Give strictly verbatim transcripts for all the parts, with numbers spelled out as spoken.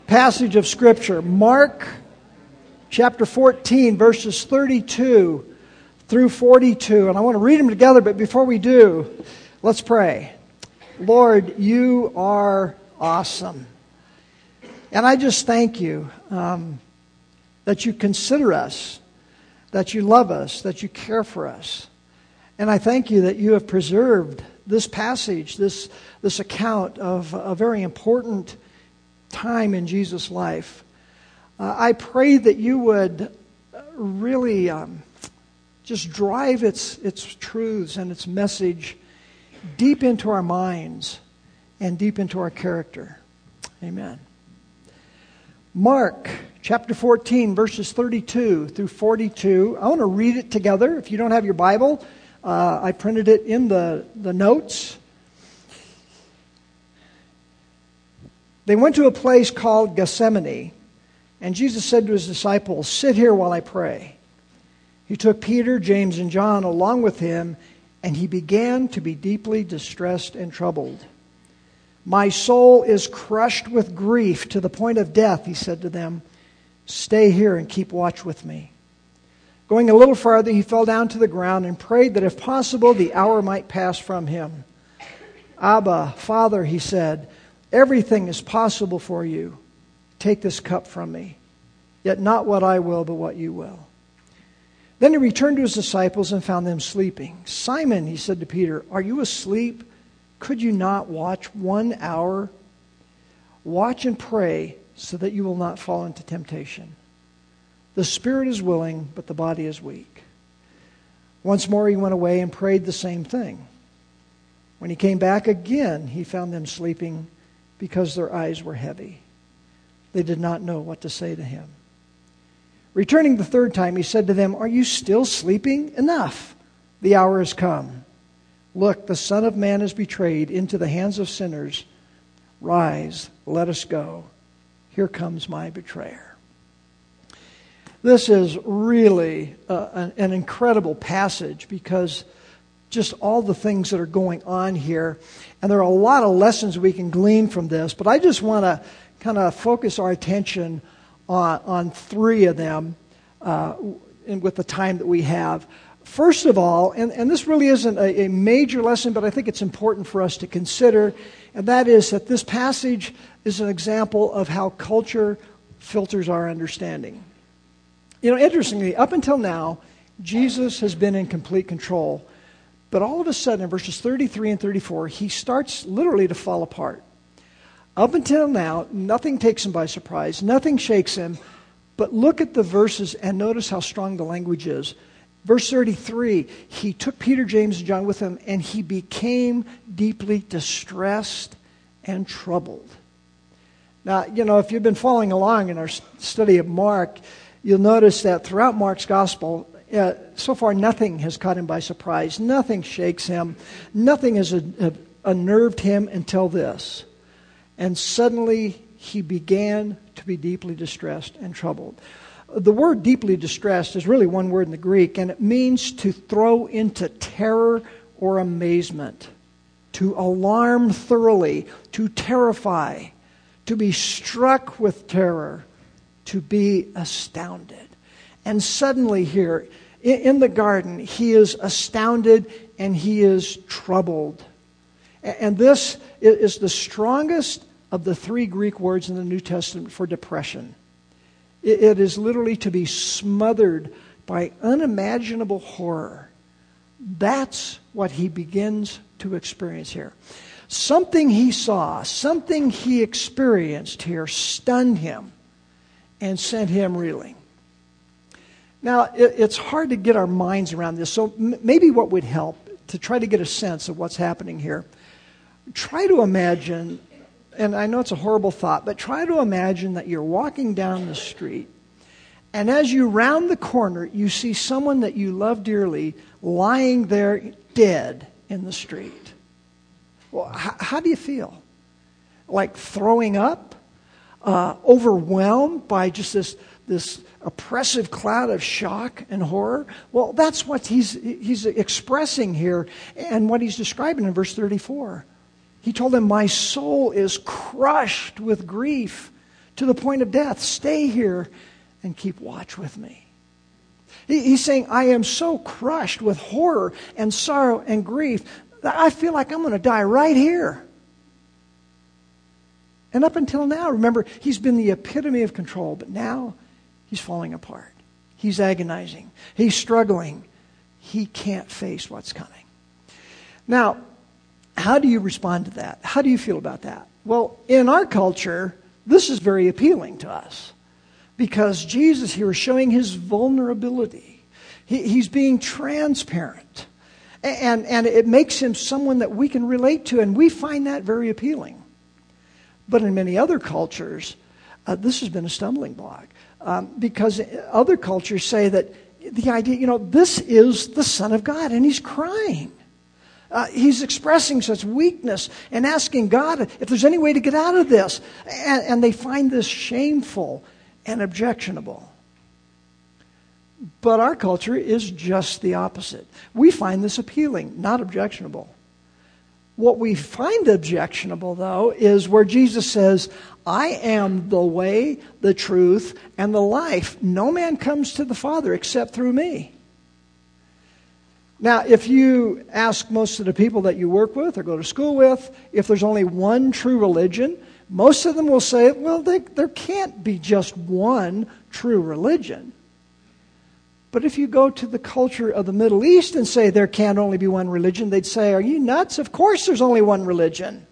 passage of Scripture, Mark chapter fourteen, verses thirty-two through forty-two. And I want to read them together, but before we do, let's pray. Lord, you are awesome. And I just thank you um, that you consider us, that you love us, that you care for us. And I thank you that you have preserved this passage, this, this account of a very important time in Jesus' life. Uh, I pray that you would really um, just drive its, its truths and its message deep into our minds and deep into our character. Amen. Mark chapter fourteen, verses thirty-two through forty-two. I want to read it together. If you don't have your Bible, uh, I printed it in the, the notes. They went to a place called Gethsemane, and Jesus said to his disciples, "Sit here while I pray." He took Peter, James, and John along with him, and he began to be deeply distressed and troubled. "My soul is crushed with grief to the point of death," he said to them. "Stay here and keep watch with me." Going a little farther, he fell down to the ground and prayed that if possible, the hour might pass from him. "Abba, Father," he said, "everything is possible for you. Take this cup from me. Yet not what I will, but what you will." Then he returned to his disciples and found them sleeping. "Simon," he said to Peter, "are you asleep? Could you not watch one hour? Watch and pray so that you will not fall into temptation. The spirit is willing, but the body is weak." Once more he went away and prayed the same thing. When he came back again, he found them sleeping because their eyes were heavy. They did not know what to say to him. Returning the third time, he said to them, "Are you still sleeping? Enough! The hour has come. Look, the Son of Man is betrayed into the hands of sinners. Rise, let us go. Here comes my betrayer." This is really uh, an, an incredible passage because just all the things that are going on here. And there are a lot of lessons we can glean from this. But I just want to kind of focus our attention on, on three of them uh, in, with the time that we have. First of all, and, and this really isn't a, a major lesson, but I think it's important for us to consider, and that is that this passage is an example of how culture filters our understanding. You know, interestingly, up until now, Jesus has been in complete control. But all of a sudden, in verses thirty-three and thirty-four, he starts literally to fall apart. Up until now, nothing takes him by surprise. Nothing shakes him. But look at the verses and notice how strong the language is. Verse thirty-three, he took Peter, James, and John with him, and he became deeply distressed and troubled. Now, you know, if you've been following along in our study of Mark, you'll notice that throughout Mark's gospel, uh, so far nothing has caught him by surprise. Nothing shakes him. Nothing has uh, unnerved him until this. And suddenly he began to be deeply distressed and troubled. The word deeply distressed is really one word in the Greek, and it means to throw into terror or amazement, to alarm thoroughly, to terrify, to be struck with terror, to be astounded. And suddenly here, in the garden, he is astounded and he is troubled. And this is the strongest of the three Greek words in the New Testament for depression. It is literally to be smothered by unimaginable horror. That's what he begins to experience here. Something he saw, something he experienced here stunned him and sent him reeling. Now, it's hard to get our minds around this, so maybe what would help to try to get a sense of what's happening here, try to imagine, and I know it's a horrible thought, but try to imagine that you're walking down the street, and as you round the corner, you see someone that you love dearly lying there dead in the street. Well, how, how do you feel? Like throwing up? Uh, overwhelmed by just this this oppressive cloud of shock and horror? Well, that's what he's he's expressing here and what he's describing in verse thirty-four. He told them, "My soul is crushed with grief to the point of death. Stay here and keep watch with me. He's saying, I am so crushed with horror and sorrow and grief that I feel like I'm going to die right here. And up until now, remember, he's been the epitome of control, but now he's falling apart. He's agonizing. He's struggling. He can't face what's coming. Now, how do you respond to that? How do you feel about that? Well, in our culture, this is very appealing to us because Jesus here is showing his vulnerability. He, he's being transparent. And, and it makes him someone that we can relate to, and we find that very appealing. But in many other cultures, uh, this has been a stumbling block. Um, because other cultures say that the idea, you know, this is the Son of God, and he's crying. Uh, he's expressing such weakness and asking God if there's any way to get out of this. And, and they find this shameful and objectionable. But our culture is just the opposite. We find this appealing, not objectionable. What we find objectionable, though, is where Jesus says, I am the way, the truth, and the life. No man comes to the Father except through me. Now, if you ask most of the people that you work with or go to school with, if there's only one true religion, most of them will say, well, they, there can't be just one true religion. But if you go to the culture of the Middle East and say there can only be one religion, they'd say, are you nuts? Of course there's only one religion.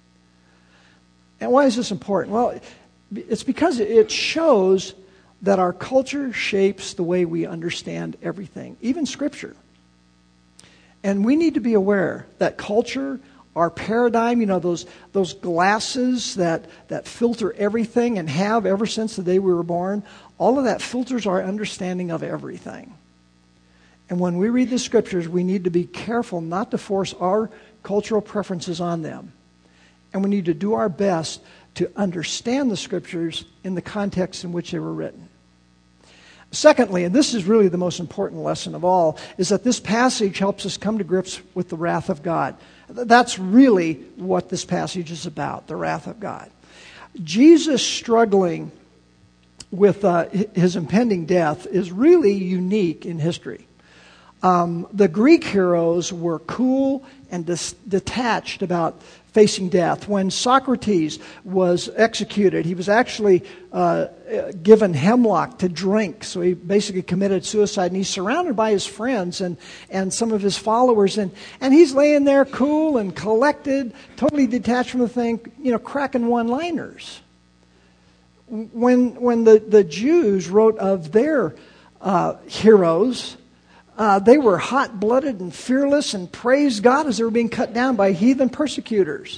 And why is this important? Well, it's because it shows that our culture shapes the way we understand everything, even Scripture. And we need to be aware that culture, our paradigm, you know, those those glasses that, that filter everything and have ever since the day we were born, all of that filters our understanding of everything. And when we read the Scriptures, we need to be careful not to force our cultural preferences on them. And we need to do our best to understand the Scriptures in the context in which they were written. Secondly, and this is really the most important lesson of all, is that this passage helps us come to grips with the wrath of God. That's really what this passage is about, the wrath of God. Jesus struggling with uh, his impending death is really unique in history. Um, the Greek heroes were cool and dis- detached about facing death. When Socrates was executed, he was actually uh, given hemlock to drink. So he basically committed suicide, and he's surrounded by his friends and, and some of his followers. And, and he's laying there cool and collected, totally detached from the thing, you know, cracking one-liners. When, when the, the Jews wrote of their uh, heroes, Uh, they were hot-blooded and fearless and praised God as they were being cut down by heathen persecutors.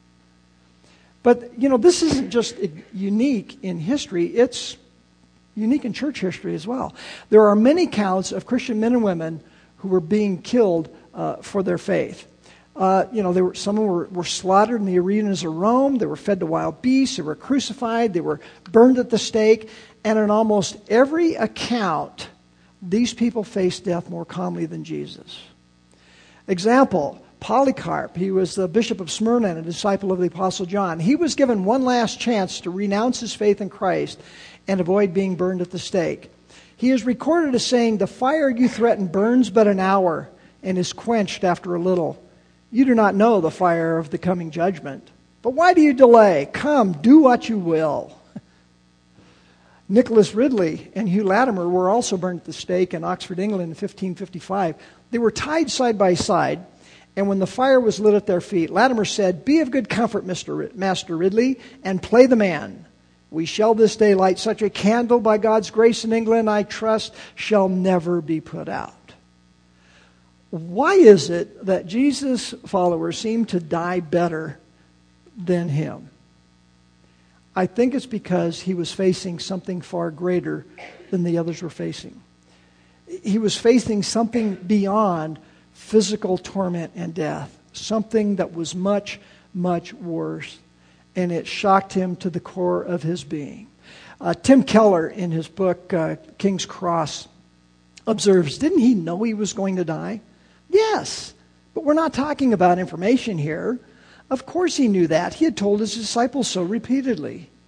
But, you know, this isn't just unique in history. It's unique in church history as well. There are many accounts of Christian men and women who were being killed uh, for their faith. Uh, you know, they were, some were, were slaughtered in the arenas of Rome. They were fed to wild beasts. They were crucified. They were burned at the stake. And in almost every account, these people faced death more calmly than Jesus. Example, Polycarp. He was the bishop of Smyrna and a disciple of the Apostle John. He was given one last chance to renounce his faith in Christ and avoid being burned at the stake. He is recorded as saying, "The fire you threaten burns but an hour and is quenched after a little. You do not know the fire of the coming judgment. But why do you delay? Come, do what you will." Nicholas Ridley and Hugh Latimer were also burned at the stake in Oxford, England in fifteen fifty-five. They were tied side by side, and when the fire was lit at their feet, Latimer said, "Be of good comfort, Mister R- Master Ridley, and play the man. We shall this day light such a candle by God's grace in England, I trust, shall never be put out." Why is it that Jesus' followers seem to die better than him? I think it's because he was facing something far greater than the others were facing. He was facing something beyond physical torment and death, something that was much, much worse, and it shocked him to the core of his being. Uh, Tim Keller, in his book, uh, King's Cross, observes, didn't he know he was going to die? Yes, but we're not talking about information here. Of course he knew that. He had told his disciples so repeatedly.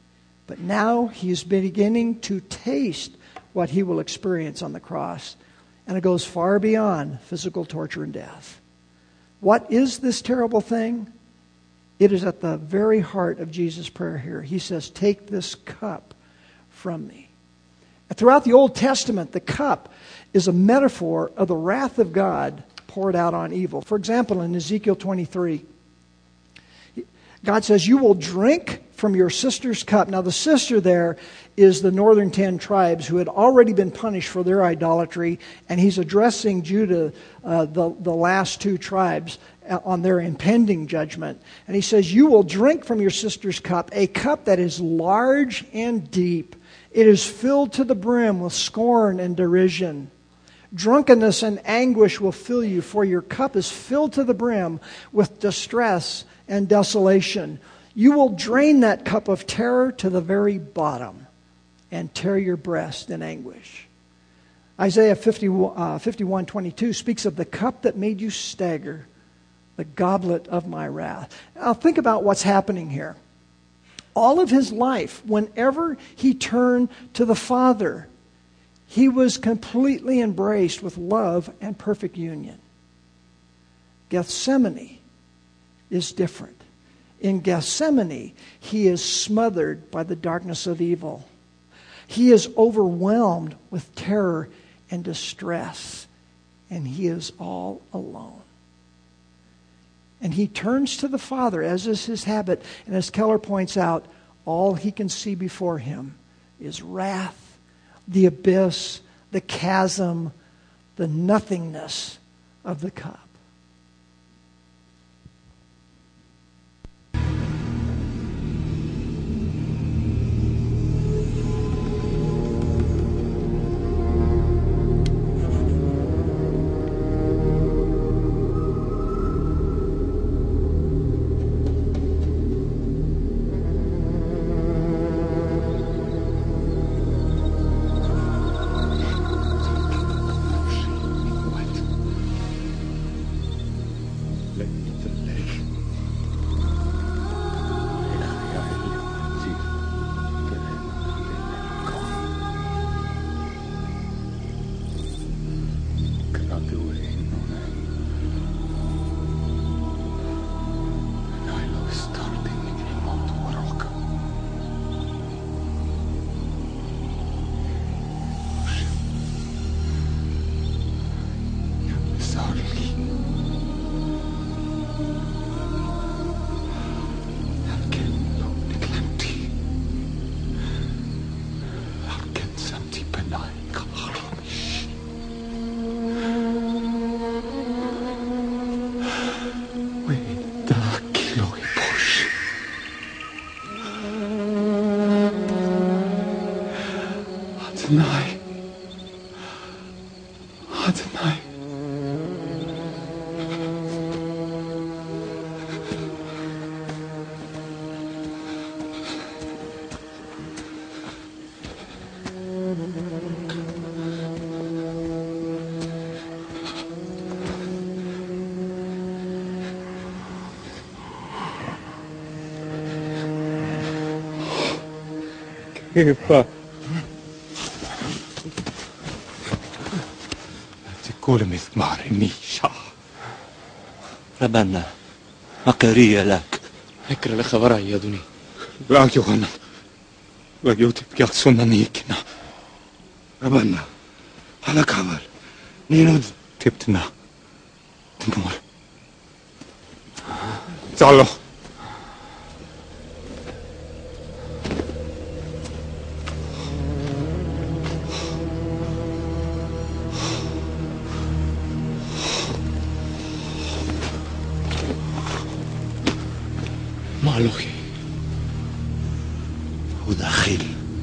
But now he is beginning to taste what he will experience on the cross. And it goes far beyond physical torture and death. What is this terrible thing? It is at the very heart of Jesus' prayer here. He says, take this cup from me. Throughout the Old Testament, the cup is a metaphor of the wrath of God poured out on evil. For example, in Ezekiel twenty-three, God says, you will drink from your sister's cup. Now, the sister there is the northern ten tribes who had already been punished for their idolatry, and he's addressing Judah, uh, the, the last two tribes, on their impending judgment. And he says, you will drink from your sister's cup, a cup that is large and deep. It is filled to the brim with scorn and derision. Drunkenness and anguish will fill you, for your cup is filled to the brim with distress and desolation. You will drain that cup of terror to the very bottom and tear your breast in anguish. Isaiah fifty, uh, fifty-one twenty-two speaks of the cup that made you stagger, the goblet of my wrath. Now think about what's happening here. All of his life, whenever he turned to the Father, he was completely embraced with love and perfect union. Gethsemane is different. In Gethsemane, he is smothered by the darkness of evil. He is overwhelmed with terror and distress, and he is all alone. And he turns to the Father, as is his habit. And as Keller points out, all he can see before him is wrath, the abyss, the chasm, the nothingness of the cup. Adonai, Adonai. كيف تقول مزمار النيشة ربنا مكرية لك اكرا لخبرها يا دوني لا يوغنا لا يوتب يقصونا نيكنا ربنا على كبر نينو تبتنا تنور تعالوا مالوخي وداخل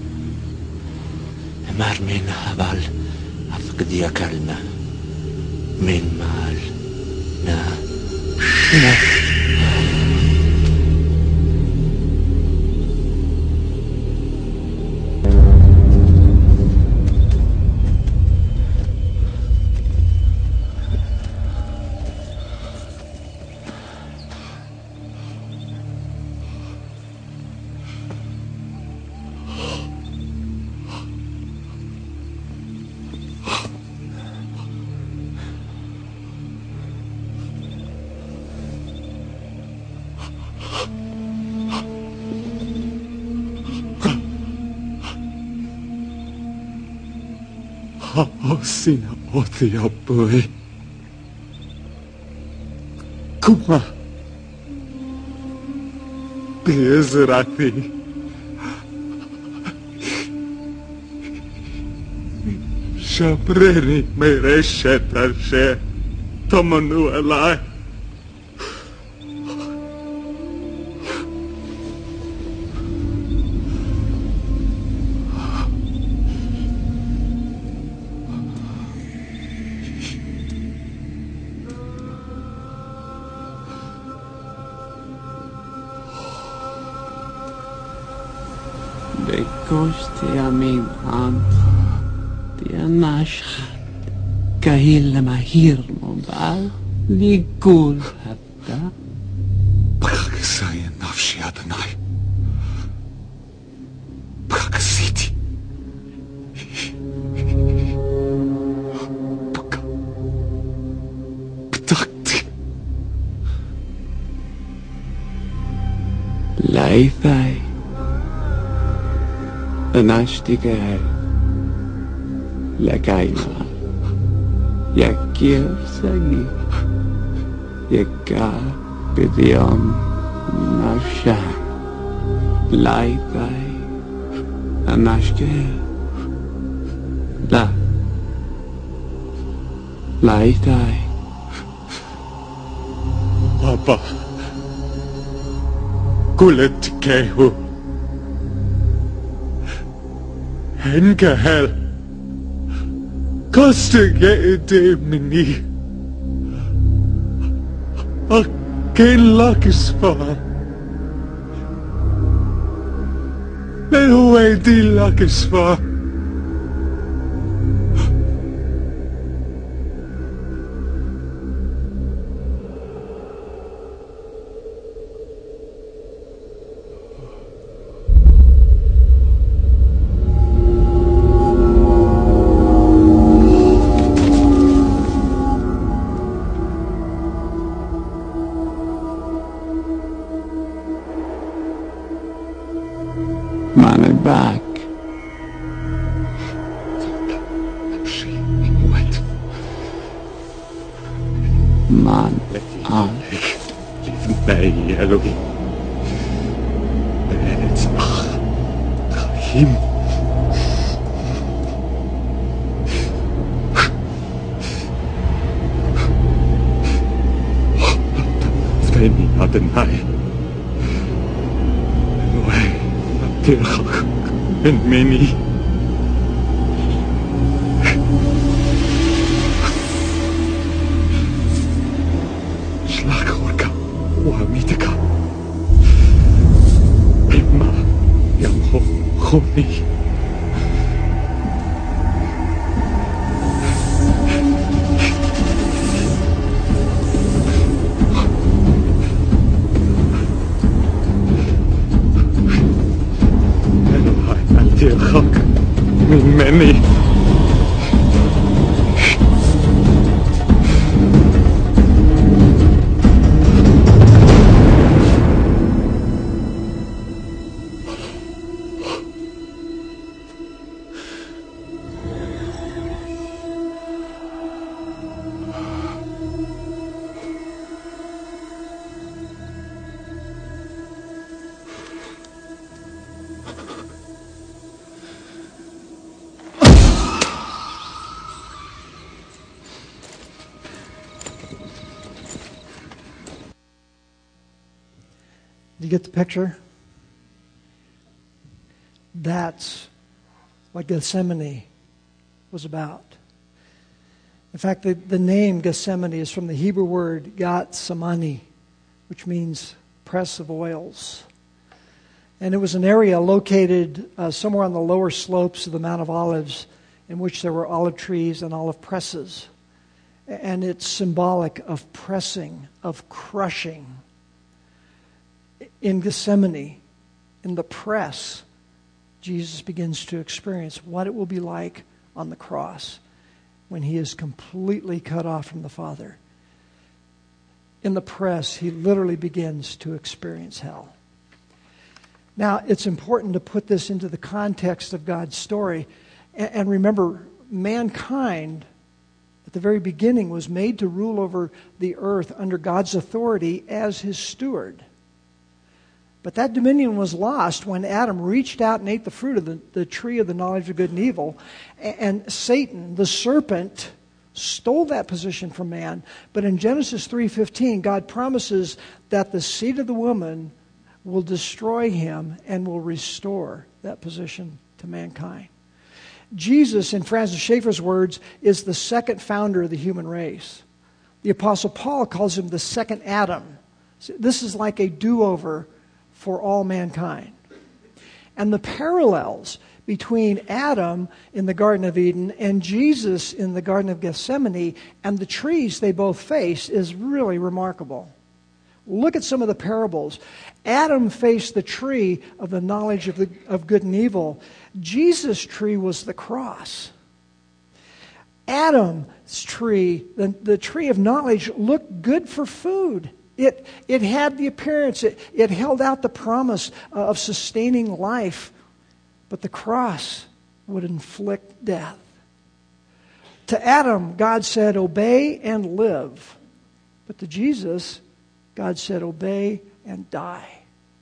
مار من هبال أفقد يكلنا من مال نا نا O sinä otia pui. Kuma. Bezrati. Shabreni mereshet ashe. Tomanu alai. بکشتی امین هم دیا نشخد kahil mahirmo ba ligul hatta Prakasaya nafshi Adonai. Prakasiti. Paka. Ptakti. laithai anashtigai lakaima yakir sagi yakka bidyam nasha laithai anashtigai la laithai Papa. Kulet kehu. Henkahel. Kostige ide mini. Aken lakisfar. Lehuwe di lakisfar. money back. Man on. לפני אלוהים. באצבח חיים. תפני אדוני. אלוהי נתך ממני. وعميتك إما يمحو خوني אלוהי אל תרחק ממני You get the picture? That's what Gethsemane was about. In fact, the, the name Gethsemane is from the Hebrew word Gatsamani, which means press of oils. And it was an area located uh, somewhere on the lower slopes of the Mount of Olives in which there were olive trees and olive presses. And it's symbolic of pressing, of crushing. In Gethsemane, in the press, Jesus begins to experience what it will be like on the cross when he is completely cut off from the Father. In the press, he literally begins to experience hell. Now, it's important to put this into the context of God's story. And remember, mankind at the very beginning was made to rule over the earth under God's authority as his steward. But that dominion was lost when Adam reached out and ate the fruit of the, the tree of the knowledge of good and evil. And Satan, the serpent, stole that position from man. But in Genesis three fifteen, God promises that the seed of the woman will destroy him and will restore that position to mankind. Jesus, in Francis Schaeffer's words, is the second founder of the human race. The Apostle Paul calls him the second Adam. This is like a do-over for all mankind. And the parallels between Adam in the Garden of Eden and Jesus in the Garden of Gethsemane and the trees they both face is really remarkable. Look at some of the parables. Adam faced the tree of the knowledge of, the, of good and evil. Jesus' tree was the cross. Adam's tree, the, the tree of knowledge, looked good for food. It, it had the appearance, it, it held out the promise of sustaining life. But the cross would inflict death. To Adam, God said, obey and live. But to Jesus, God said, obey and die.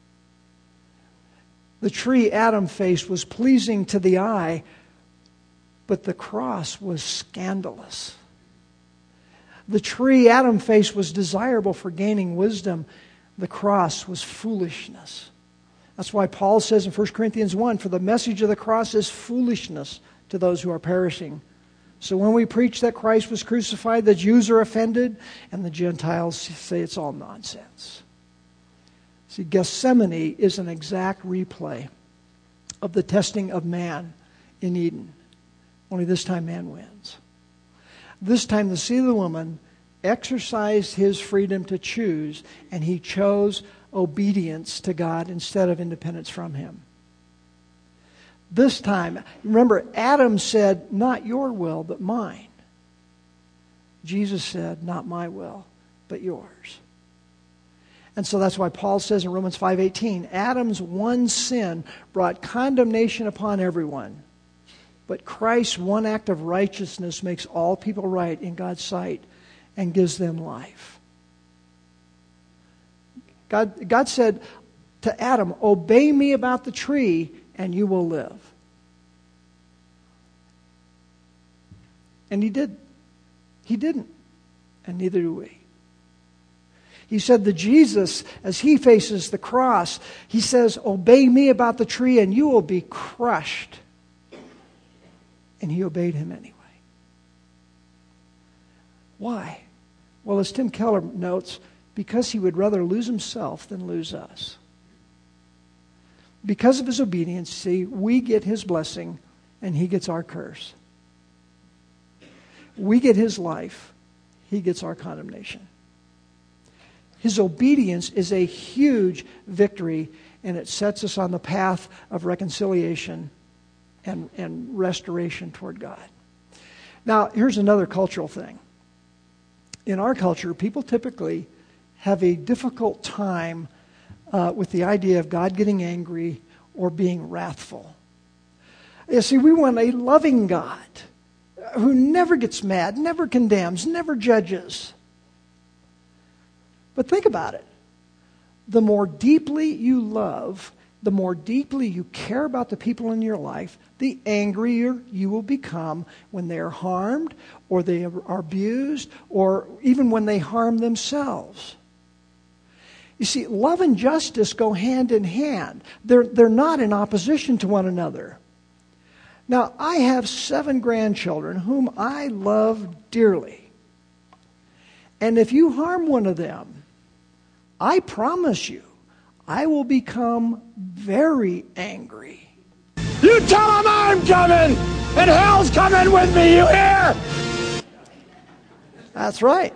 The tree Adam faced was pleasing to the eye, but the cross was scandalous. The tree Adam faced was desirable for gaining wisdom. The cross was foolishness. That's why Paul says in First Corinthians one, for the message of the cross is foolishness to those who are perishing. So when we preach that Christ was crucified, the Jews are offended, and the Gentiles say it's all nonsense. See, Gethsemane is an exact replay of the testing of man in Eden. Only this time man wins. This time the seed of the woman exercised his freedom to choose, and he chose obedience to God instead of independence from him. This time, remember, Adam said, not your will, but mine. Jesus said, not my will, but yours. And so that's why Paul says in Romans five eighteen, Adam's one sin brought condemnation upon everyone. But Christ's one act of righteousness makes all people right in God's sight and gives them life. God, God said to Adam, obey me about the tree and you will live. And he did. He didn't. And neither do we. He said to Jesus, as he faces the cross, he says, obey me about the tree and you will be crushed. And he obeyed him anyway. Why? Well, as Tim Keller notes, because he would rather lose himself than lose us. Because of his obedience, see, we get his blessing and he gets our curse. We get his life, he gets our condemnation. His obedience is a huge victory, and it sets us on the path of reconciliation and, and restoration toward God. Now, here's another cultural thing. In our culture, people typically have a difficult time uh, with the idea of God getting angry or being wrathful. You see, we want a loving God who never gets mad, never condemns, never judges. But think about it. The more deeply you love, the more deeply you care about the people in your life, the angrier you will become when they are harmed or they are abused or even when they harm themselves. You see, love and justice go hand in hand. They're, they're not in opposition to one another. Now, I have seven grandchildren whom I love dearly. And if you harm one of them, I promise you, I will become very angry. You tell them I'm coming, and hell's coming with me, you hear? That's right.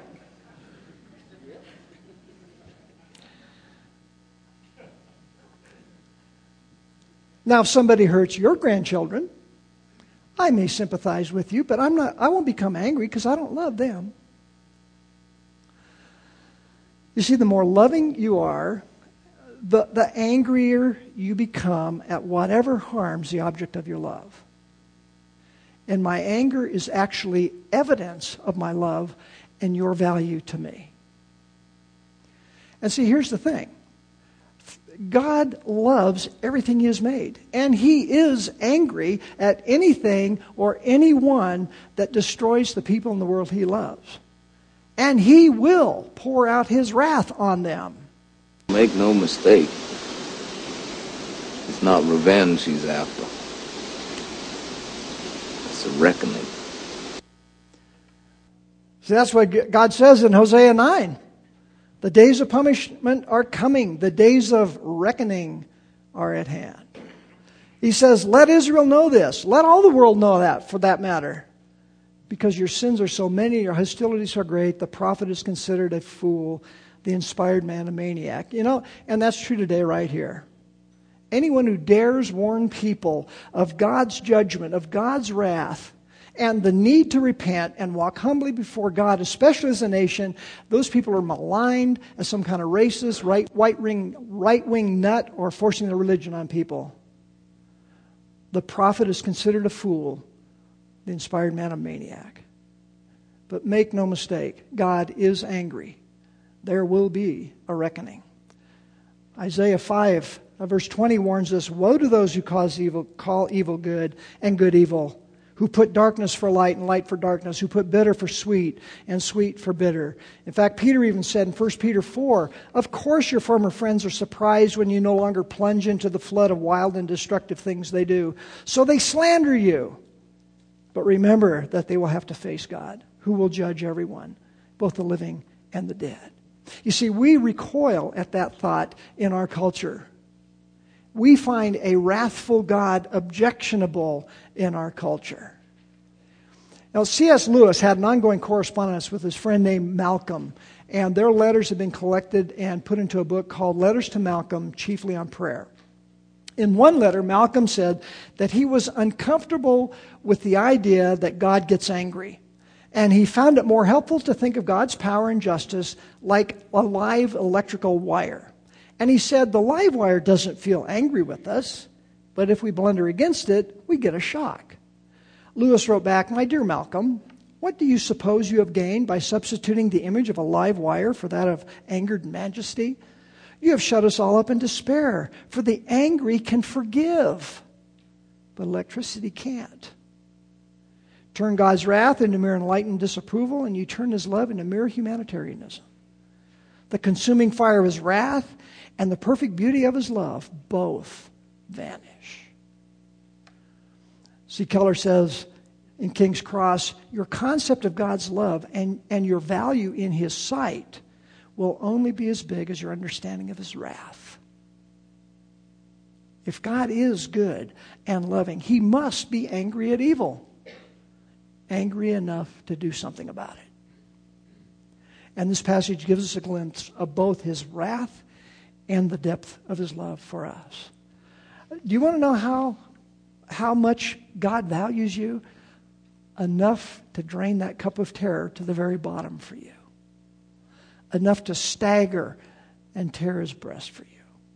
Now, if somebody hurts your grandchildren, I may sympathize with you, but I'm not. I won't become angry because I don't love them. You see, the more loving you are, the, the angrier you become at whatever harms the object of your love. And my anger is actually evidence of my love and your value to me. And see, here's the thing. God loves everything He has made. And He is angry at anything or anyone that destroys the people in the world He loves. And He will pour out His wrath on them. Make no mistake. It's not revenge He's after. It's a reckoning. See, that's what God says in Hosea nine. The days of punishment are coming. The days of reckoning are at hand. He says, let Israel know this. Let all the world know that, for that matter. Because your sins are so many, your hostilities are great, the prophet is considered a fool, the inspired man a maniac. You know, and that's true today right here. Anyone who dares warn people of God's judgment, of God's wrath, and the need to repent and walk humbly before God, especially as a nation, those people are maligned as some kind of racist, right, right-wing, right-wing nut, or forcing their religion on people. The prophet is considered a fool, the inspired man a maniac. But make no mistake, God is angry. There will be a reckoning. Isaiah five, verse twenty warns us, woe to those who cause evil, call evil good and good evil, who put darkness for light and light for darkness, who put bitter for sweet and sweet for bitter. In fact, Peter even said in First Peter four, of course your former friends are surprised when you no longer plunge into the flood of wild and destructive things they do. So they slander you. But remember that they will have to face God, who will judge everyone, both the living and the dead. You see, we recoil at that thought in our culture. We find a wrathful God objectionable in our culture. Now, C S Lewis had an ongoing correspondence with his friend named Malcolm, and their letters have been collected and put into a book called Letters to Malcolm, Chiefly on Prayer. In one letter, Malcolm said that he was uncomfortable with the idea that God gets angry, and he found it more helpful to think of God's power and justice like a live electrical wire. And he said, the live wire doesn't feel angry with us, but if we blunder against it, we get a shock. Lewis wrote back, my dear Malcolm, what do you suppose you have gained by substituting the image of a live wire for that of angered majesty? You have shut us all up in despair, for the angry can forgive, but electricity can't. Turn God's wrath into mere enlightened disapproval, and you turn His love into mere humanitarianism. The consuming fire of His wrath and the perfect beauty of His love both vanish. C. Keller says in King's Cross, your concept of God's love and, and your value in His sight will only be as big as your understanding of His wrath. If God is good and loving, He must be angry at evil. Angry enough to do something about it. And this passage gives us a glimpse of both His wrath and the depth of His love for us. Do you want to know how, how much God values you? Enough to drain that cup of terror to the very bottom for you. Enough to stagger and tear His breast for you.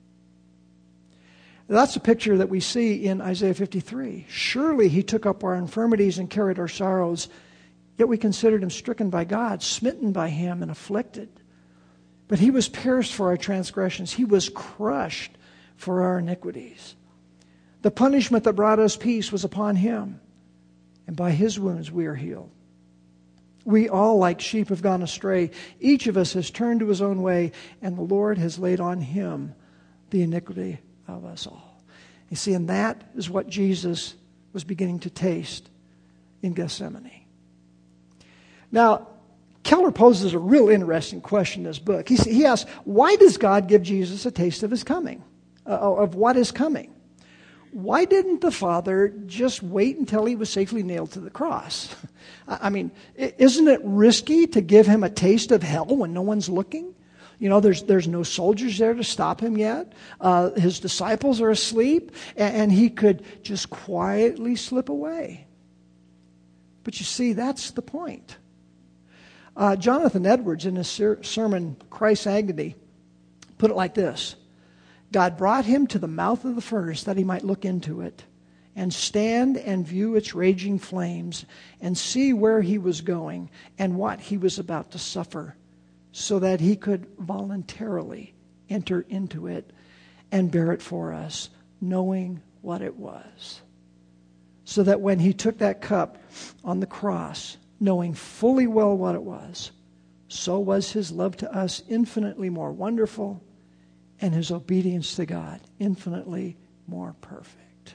That's a picture that we see in Isaiah fifty-three. Surely He took up our infirmities and carried our sorrows, yet we considered Him stricken by God, smitten by Him, and afflicted. But He was pierced for our transgressions. He was crushed for our iniquities. The punishment that brought us peace was upon Him, and by His wounds we are healed. We all, like sheep, have gone astray. Each of us has turned to his own way, and the Lord has laid on Him the iniquity of us all. You see, and that is what Jesus was beginning to taste in Gethsemane. Now, Keller poses a real interesting question in his book. He, he asks, why does God give Jesus a taste of His coming, uh, of what is coming? Why didn't the Father just wait until He was safely nailed to the cross? I mean, isn't it risky to give Him a taste of hell when no one's looking? You know, there's there's no soldiers there to stop Him yet. Uh, his disciples are asleep, and, and He could just quietly slip away. But you see, that's the point. Uh, Jonathan Edwards, in his ser- sermon, Christ's Agony, put it like this. God brought Him to the mouth of the furnace that He might look into it. and stand and view its raging flames and see where he was going and what he was about to suffer, so that he could voluntarily enter into it and bear it for us, knowing what it was. So that when he took that cup on the cross, knowing fully well what it was, so was his love to us infinitely more wonderful, and his obedience to God infinitely more perfect.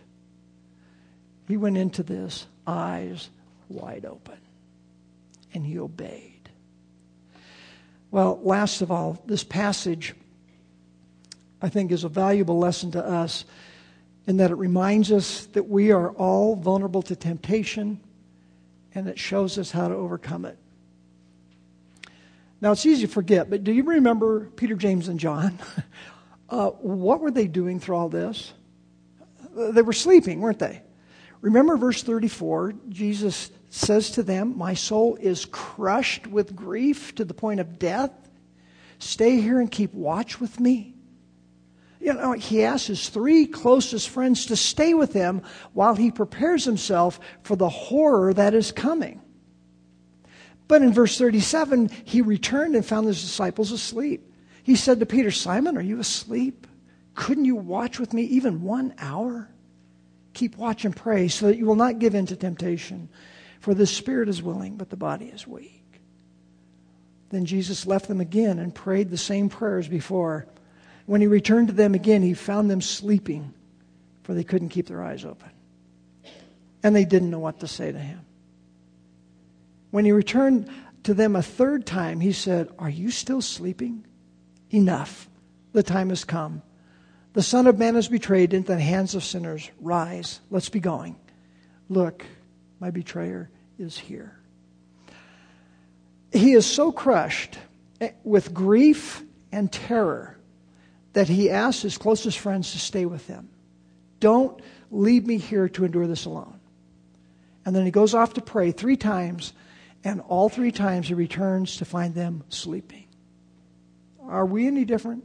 He went into this eyes wide open, and he obeyed. Well, last of all, this passage, I think, is a valuable lesson to us in that it reminds us that we are all vulnerable to temptation, and it shows us how to overcome it. Now, it's easy to forget, but do you remember Peter, James, and John? uh, what were they doing through all this? They were sleeping, weren't they? Remember verse thirty-four, Jesus says to them, "My soul is crushed with grief to the point of death. Stay here and keep watch with me." You know, he asks his three closest friends to stay with him while he prepares himself for the horror that is coming. But in verse thirty-seven, he returned and found his disciples asleep. He said to Peter, "Simon, are you asleep? Couldn't you watch with me even one hour? Keep watch and pray so that you will not give in to temptation. For the spirit is willing, but the body is weak." Then Jesus left them again and prayed the same prayer as before. When he returned to them again, he found them sleeping, for they couldn't keep their eyes open. And they didn't know what to say to him. When he returned to them a third time, he said, "Are you still sleeping? Enough. The time has come. The Son of Man is betrayed into the hands of sinners. Rise, let's be going. Look, my betrayer is here." He is so crushed with grief and terror that he asks his closest friends to stay with him. "Don't leave me here to endure this alone." And then he goes off to pray three times, and all three times he returns to find them sleeping. Are we any different?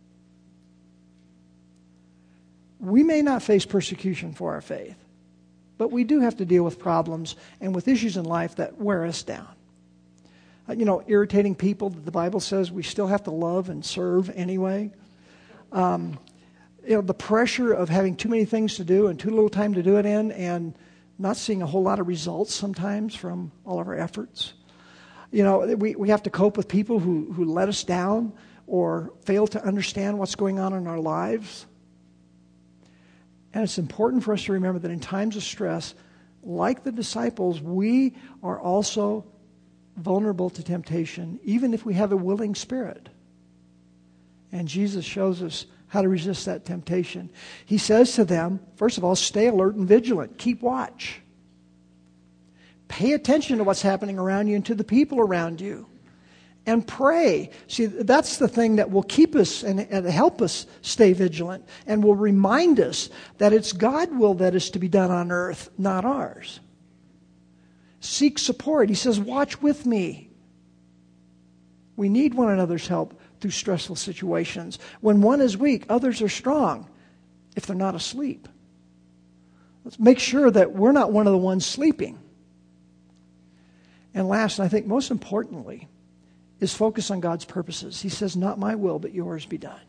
We may not face persecution for our faith, but we do have to deal with problems and with issues in life that wear us down. Uh, you know, irritating people that the Bible says we still have to love and serve anyway. Um, you know, the pressure of having too many things to do and too little time to do it in, and not seeing a whole lot of results sometimes from all of our efforts. You know, we, we have to cope with people who, who let us down or fail to understand what's going on in our lives. And it's important for us to remember that in times of stress, like the disciples, we are also vulnerable to temptation, even if we have a willing spirit. And Jesus shows us how to resist that temptation. He says to them, first of all, stay alert and vigilant. Keep watch. Pay attention to what's happening around you and to the people around you. And pray. See, that's the thing that will keep us and, and help us stay vigilant and will remind us that it's God's will that is to be done on earth, not ours. Seek support. He says, watch with me. We need one another's help through stressful situations. When one is weak, others are strong if they're not asleep. Let's make sure that we're not one of the ones sleeping. And last, and I think most importantly, is focus on God's purposes. He says, not my will, but yours be done.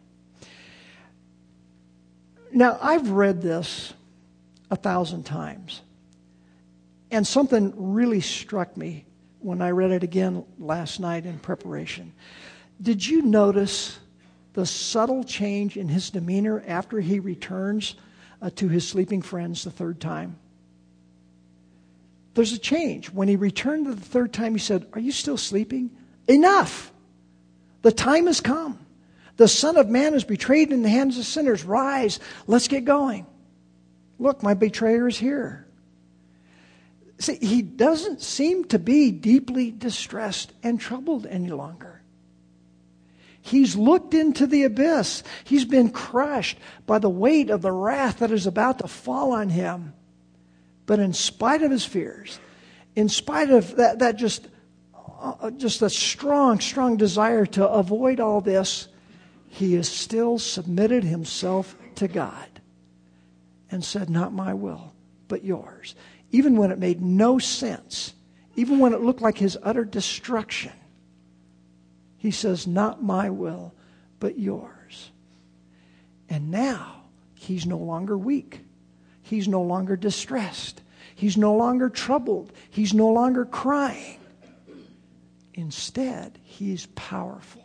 Now, I've read this a thousand times. And something really struck me when I read it again last night in preparation. Did you notice the subtle change in his demeanor after he returns uh, to his sleeping friends the third time? There's a change. When he returned the third time, he said, "Are you still sleeping? Enough! The time has come. The Son of Man is betrayed in the hands of sinners. Rise, let's get going. Look, my betrayer is here." See, he doesn't seem to be deeply distressed and troubled any longer. He's looked into the abyss. He's been crushed by the weight of the wrath that is about to fall on him. But in spite of his fears, in spite of that, that just, uh, just a strong, strong desire to avoid all this, he has still submitted himself to God and said, "Not my will, but yours. Even when it made no sense, even when it looked like his utter destruction, he says, not my will, but yours. And now, he's no longer weak. He's no longer distressed. He's no longer troubled. He's no longer crying. Instead, he's powerful.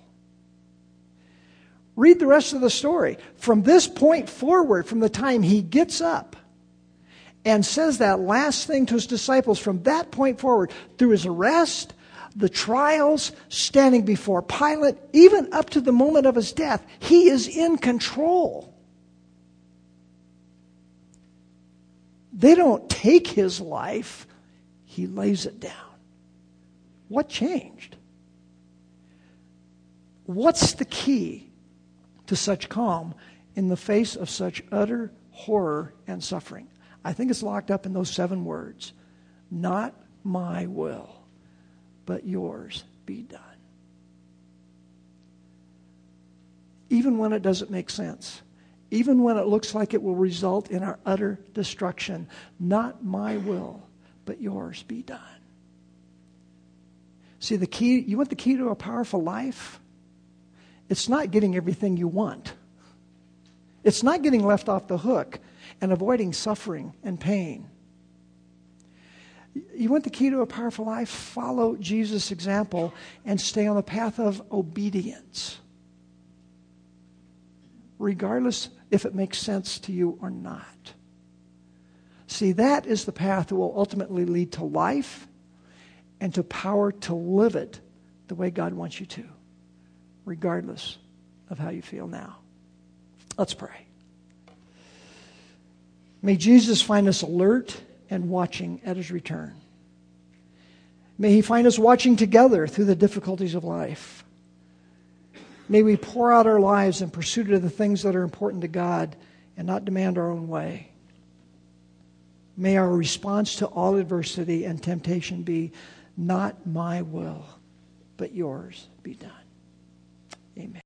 Read the rest of the story. From this point forward, from the time he gets up and says that last thing to his disciples, from that point forward, through his arrest, the trials, standing before Pilate, even up to the moment of his death, he is in control. They don't take his life, he lays it down. What changed? What's the key to such calm in the face of such utter horror and suffering? I think it's locked up in those seven words. Not my will, but yours be done. Even when it doesn't make sense. Even when it looks like it will result in our utter destruction. Not my will, but yours be done. See, the key, you want the key to a powerful life? It's not getting everything you want. It's not getting left off the hook and avoiding suffering and pain. You want the key to a powerful life? Follow Jesus' example and stay on the path of obedience, regardless if it makes sense to you or not. See, that is the path that will ultimately lead to life and to power to live it the way God wants you to, regardless of how you feel now. Let's pray. May Jesus find us alert and watching at his return. May he find us watching together through the difficulties of life. May we pour out our lives in pursuit of the things that are important to God and not demand our own way. May our response to all adversity and temptation be, not my will, but yours be done. Amen.